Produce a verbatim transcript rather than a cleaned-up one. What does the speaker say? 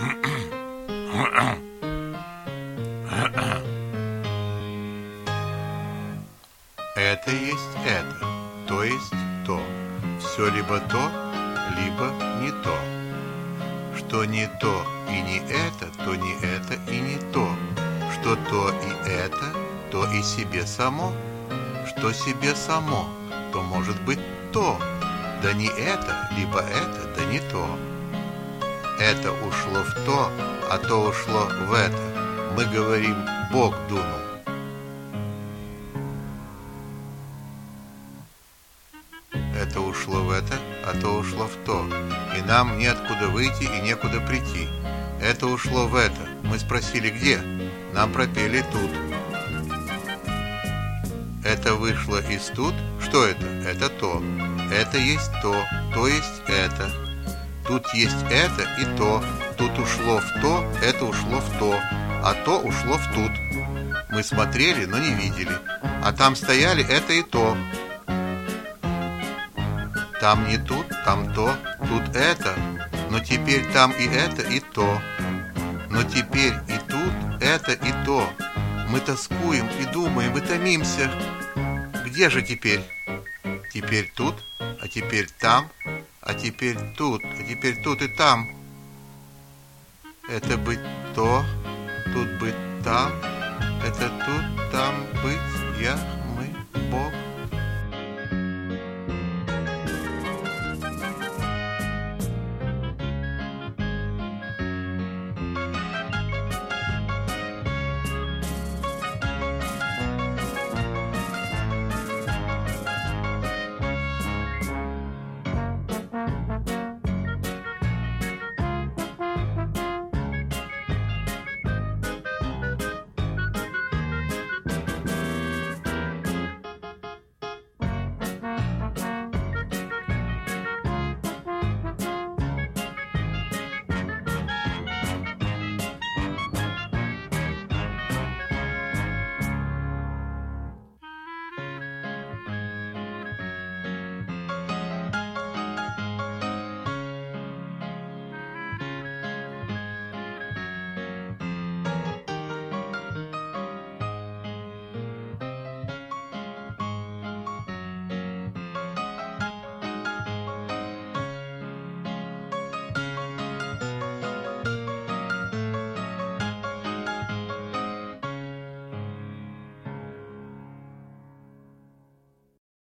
Это есть это, то есть то. Все либо то, либо не то. Что не то и не это, то не это и не то. Что то и это, то и себе само. Что себе само, то может быть то. Да не это, либо это, да не то. Это ушло в то, а то ушло в это. Мы говорим, Бог дунул. Это ушло в это, а то ушло в то. И нам неоткуда выйти и некуда прийти. Это ушло в это. Мы спросили, где? Нам пропели тут. Это вышло из тут. Что это? Это то. Это есть то, то есть это. Тут есть это и то. Тут ушло в то, это ушло в то. А то ушло в тут. Мы смотрели, но не видели. А там стояли это и то. Там не тут, там то, тут это. Но теперь там и это, и то. Но теперь и тут это, и то. Мы тоскуем и думаем, и томимся. Где же теперь? Теперь тут, а теперь там, а теперь тут, а теперь тут и там. Это быть то, тут быть там. Это тут, там быть я.